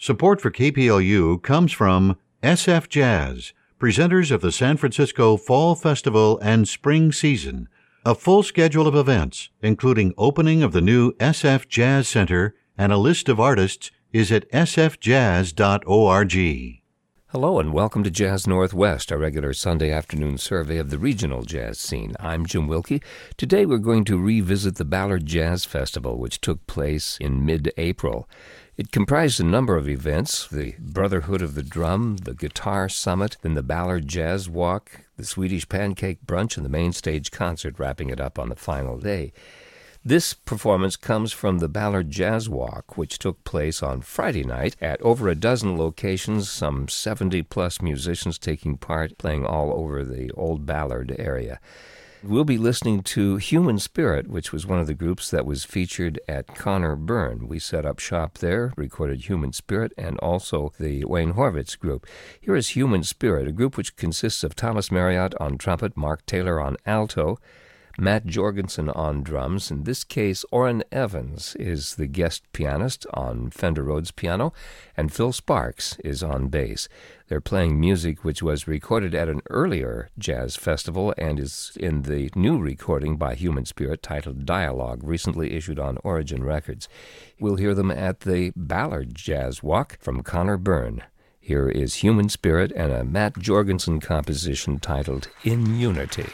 Support for KPLU comes from SF Jazz, presenters of the San Francisco Fall Festival and Spring Season. A full schedule of events, including opening of the new SF Jazz Center and a list of artists, is at sfjazz.org. Hello and welcome to Jazz Northwest, our regular Sunday afternoon survey of the regional jazz scene. I'm Jim Wilkie. Today we're going to revisit the Ballard Jazz Festival, which took place in mid-April. It comprised a number of events: the Brotherhood of the Drum, the Guitar Summit, then the Ballard Jazz Walk, the Swedish Pancake Brunch, and the main stage concert wrapping it up on the final day. This performance comes from the Ballard Jazz Walk, which took place on Friday night at over a dozen locations, some 70-plus musicians taking part, playing all over the Old Ballard area. We'll be listening to Human Spirit, which was one of the groups that was featured at Connor Byrne. We set up shop there, recorded Human Spirit, and also the Wayne Horvitz group. Here is Human Spirit, a group which consists of Thomas Marriott on trumpet, Mark Taylor on alto, Matt Jorgensen on drums. In this case, Orrin Evans is the guest pianist on Fender Rhodes piano, and Phil Sparks is on bass. They're playing music which was recorded at an earlier jazz festival and is in the new recording by Human Spirit titled Dialogue, recently issued on Origin Records. We'll hear them at the Ballard Jazz Walk from Connor Byrne. Here is Human Spirit and a Matt Jorgensen composition titled In Unity.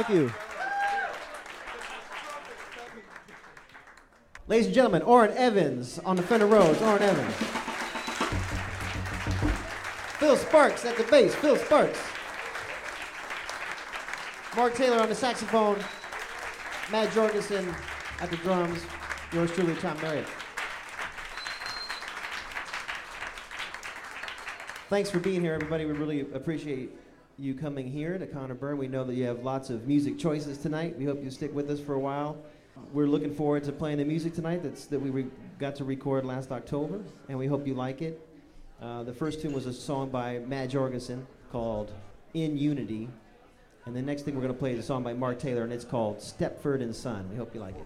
Thank you. Ladies and gentlemen, Orrin Evans on the Fender Rhodes. Orrin Evans. Phil Sparks at the bass. Phil Sparks. Mark Taylor on the saxophone. Matt Jorgensen at the drums. Yours truly, Tom Marriott. Thanks for being here, everybody. We really appreciate you coming here to Connor Byrne. We know that you have lots of music choices tonight. We hope you stick with us for a while. We're looking forward to playing the music tonight that we got to record last October, and we hope you like it. The first tune was a song by Matt Jorgensen called In Unity, and the next thing we're going to play is a song by Mark Taylor, and it's called Stepford and Son. We hope you like it.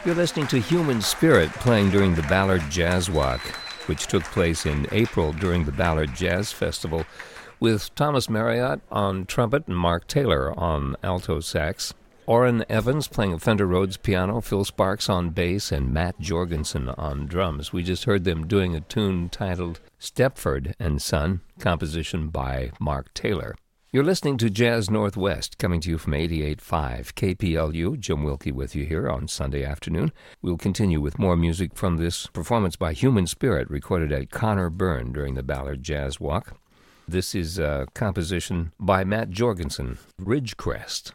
You're listening to Human Spirit playing during the Ballard Jazz Walk, which took place in April during the Ballard Jazz Festival, with Thomas Marriott on trumpet and Mark Taylor on alto sax, Orrin Evans playing a Fender Rhodes piano, Phil Sparks on bass, and Matt Jorgensen on drums. We just heard them doing a tune titled Stepford and Son, composition by Mark Taylor. You're listening to Jazz Northwest, coming to you from 88.5 KPLU. Jim Wilkie with you here on Sunday afternoon. We'll continue with more music from this performance by Human Spirit, recorded at Connor Byrne during the Ballard Jazz Walk. This is a composition by Matt Jorgensen, Ridgecrest.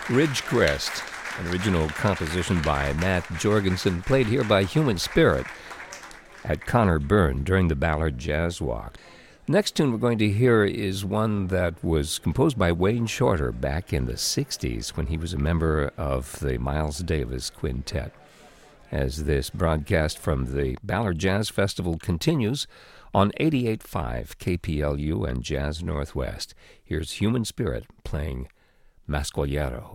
Ridgecrest, an original composition by Matt Jorgensen, played here by Human Spirit at Connor Byrne during the Ballard Jazz Walk. The next tune we're going to hear is one that was composed by Wayne Shorter back in the 60s when he was a member of the Miles Davis Quintet. As this broadcast from the Ballard Jazz Festival continues on 88.5 KPLU and Jazz Northwest, here's Human Spirit playing Mascollero.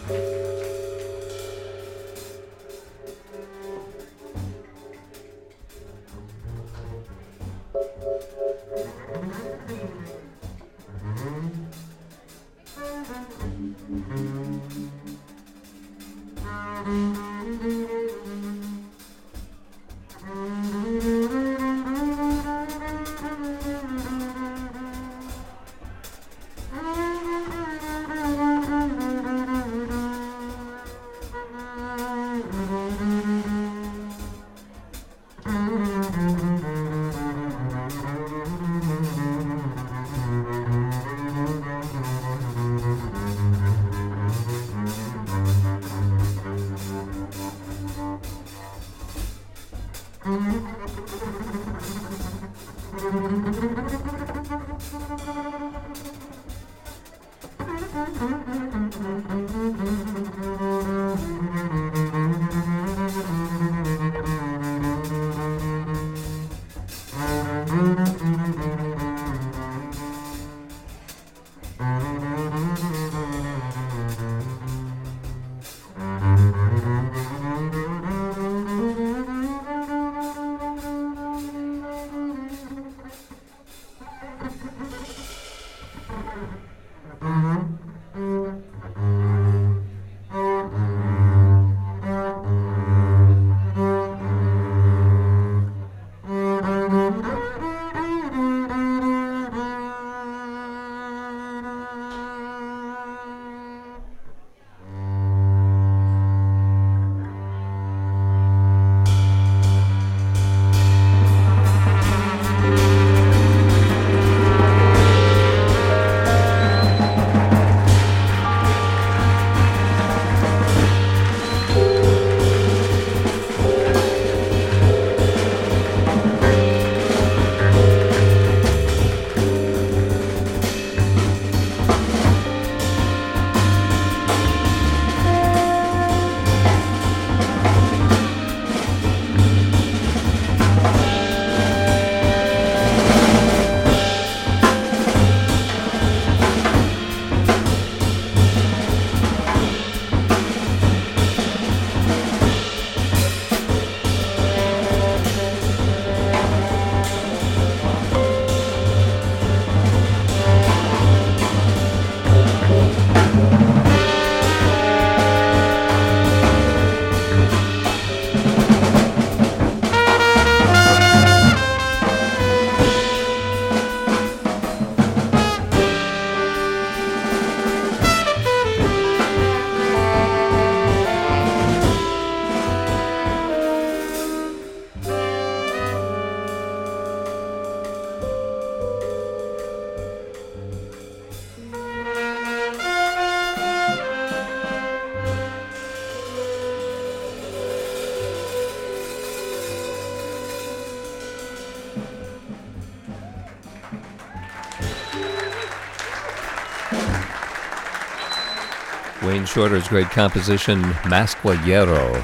Wayne Shorter's great composition, Masquillero,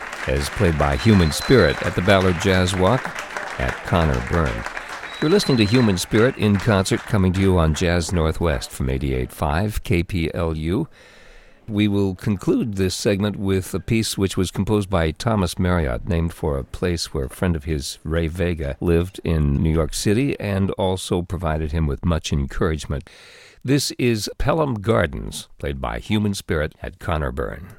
as played by Human Spirit at the Ballard Jazz Walk at Connor Byrne. You're listening to Human Spirit in concert, coming to you on Jazz Northwest from 88.5 KPLU. We will conclude this segment with a piece which was composed by Thomas Marriott, named for a place where a friend of his, Ray Vega, lived in New York City and also provided him with much encouragement. This is Pelham Gardens, played by Human Spirit at Connor Byrne.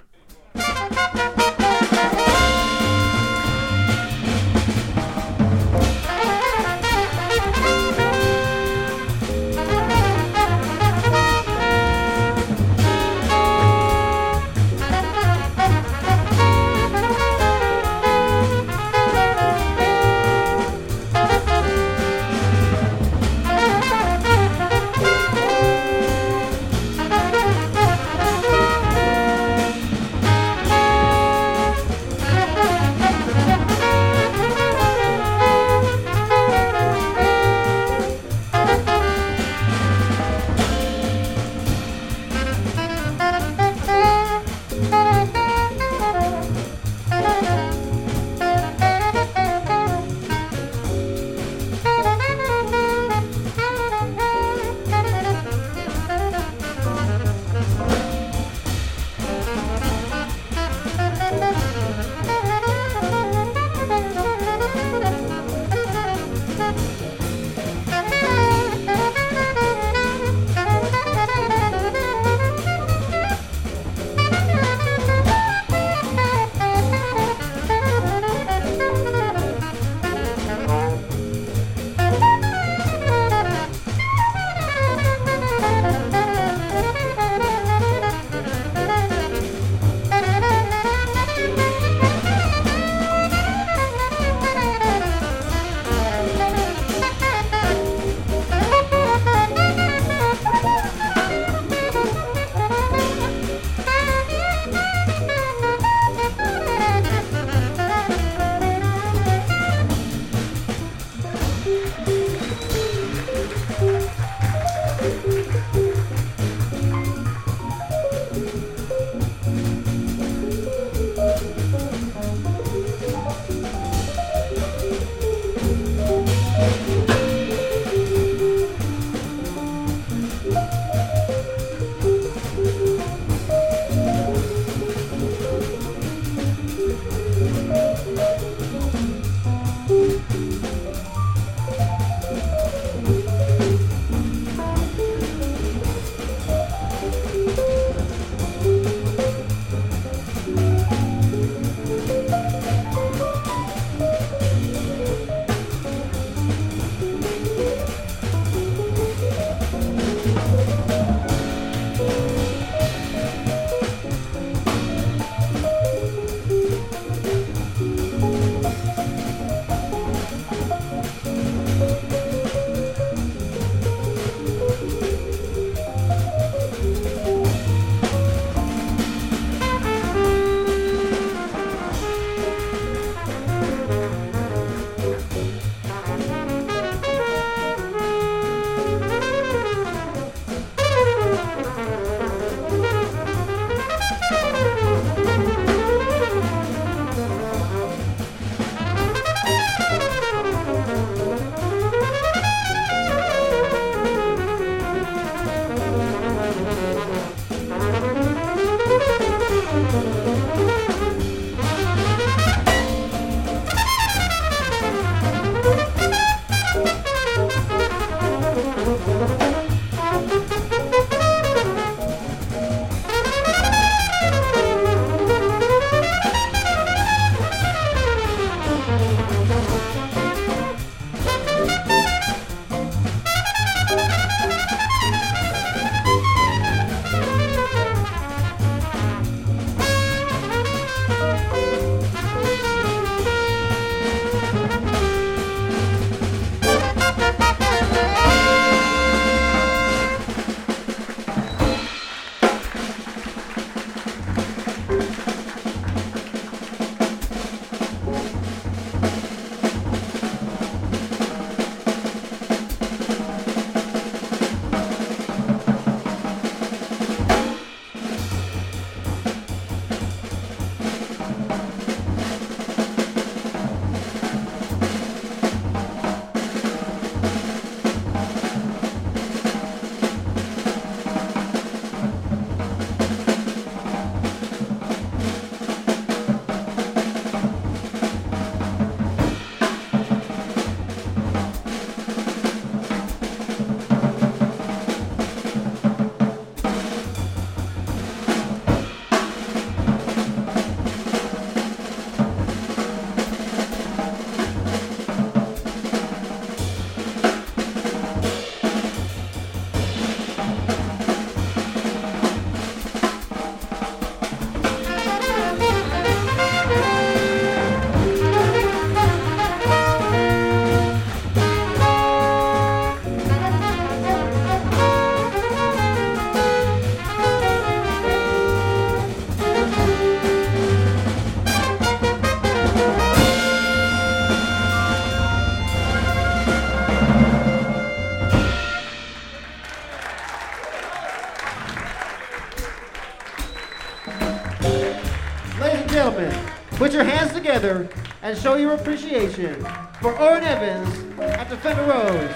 and gentlemen, put your hands together and show your appreciation for Orrin Evans at the Fender Rose.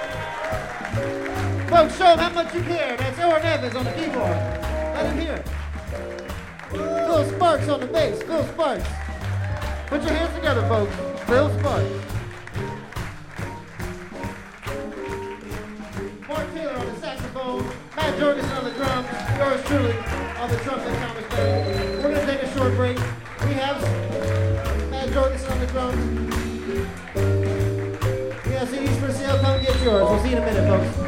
Folks, show him how much you care. That's Orrin Evans on the keyboard. Let him hear. Phil Sparks on the bass. Phil Sparks. Put your hands together, folks. Phil Sparks. Mark Taylor on the saxophone. Matt Jorgensen on the drums. Yours truly on the trumpet, Thomas Bailey. We're going to take a short break. We have Matt Jorgensen on the drums. We have CDs for sale. Come get yours. We'll see you in a minute, folks.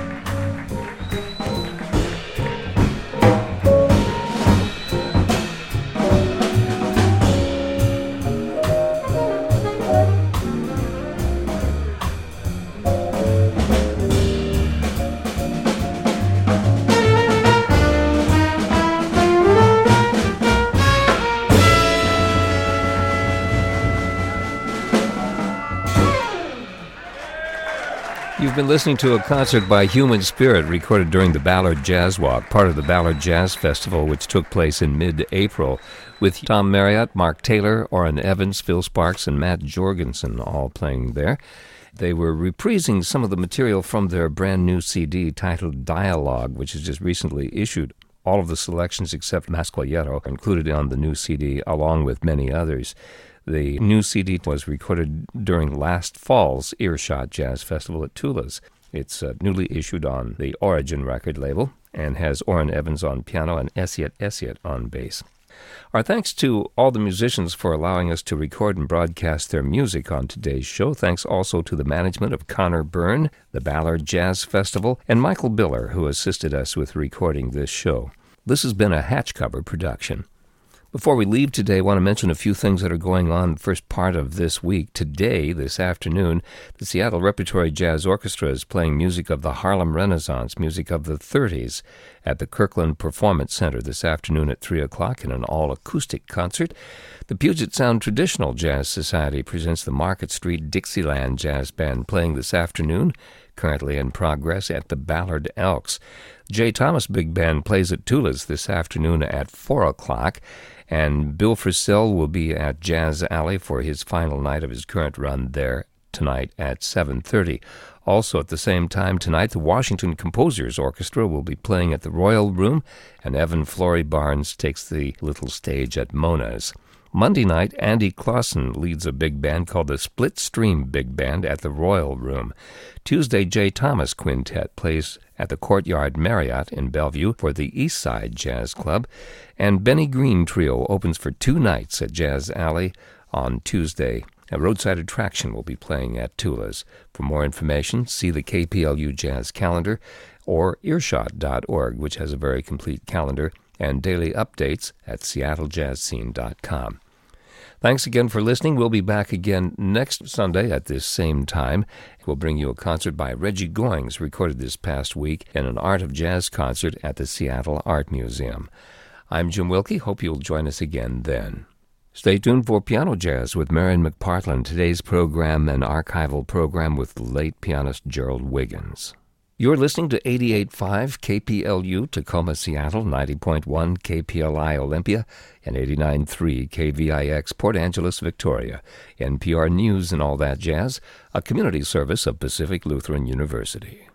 You've been listening to a concert by Human Spirit recorded during the Ballard Jazz Walk, part of the Ballard Jazz Festival, which took place in mid-April, with Tom Marriott, Mark Taylor, Orrin Evans, Phil Sparks, and Matt Jorgensen all playing there. They were reprising some of the material from their brand new CD titled Dialogue, which is just recently issued. All of the selections except Masqualero included on the new CD, along with many others. The new CD was recorded during last fall's Earshot Jazz Festival at Tula's. It's newly issued on the Origin record label and has Orrin Evans on piano and Esiet Esiet on bass. Our thanks to all the musicians for allowing us to record and broadcast their music on today's show. Thanks also to the management of Connor Byrne, the Ballard Jazz Festival, and Michael Biller, who assisted us with recording this show. This has been a Hatch Cover production. Before we leave today, I want to mention a few things that are going on the first part of this week. Today, this afternoon, the Seattle Repertory Jazz Orchestra is playing music of the Harlem Renaissance, music of the 30s, at the Kirkland Performance Center this afternoon at 3 o'clock in an all-acoustic concert. The Puget Sound Traditional Jazz Society presents the Market Street Dixieland Jazz Band playing this afternoon, currently in progress at the Ballard Elks. J. Thomas Big Band plays at Tula's this afternoon at 4 o'clock, and Bill Frisell will be at Jazz Alley for his final night of his current run there tonight at 7:30. Also at the same time tonight, the Washington Composers Orchestra will be playing at the Royal Room, and Evan Flory Barnes takes the little stage at Mona's. Monday night, Andy Clausen leads a big band called the Split Stream Big Band at the Royal Room. Tuesday, J. Thomas Quintet plays at the Courtyard Marriott in Bellevue for the East Side Jazz Club, and Benny Green Trio opens for 2 nights at Jazz Alley on Tuesday. A Roadside Attraction will be playing at Tula's. For more information, see the KPLU Jazz Calendar or earshot.org, which has a very complete calendar, and daily updates at seattlejazzscene.com. Thanks again for listening. We'll be back again next Sunday at this same time. We'll bring you a concert by Reggie Goings, recorded this past week in an Art of Jazz concert at the Seattle Art Museum. I'm Jim Wilkie. Hope you'll join us again then. Stay tuned for Piano Jazz with Marion McPartland. Today's program, an archival program with the late pianist Gerald Wiggins. You're listening to 88.5 KPLU Tacoma, Seattle, 90.1 KPLI Olympia, and 89.3 KVIX Port Angeles, Victoria. NPR News and all that jazz, a community service of Pacific Lutheran University.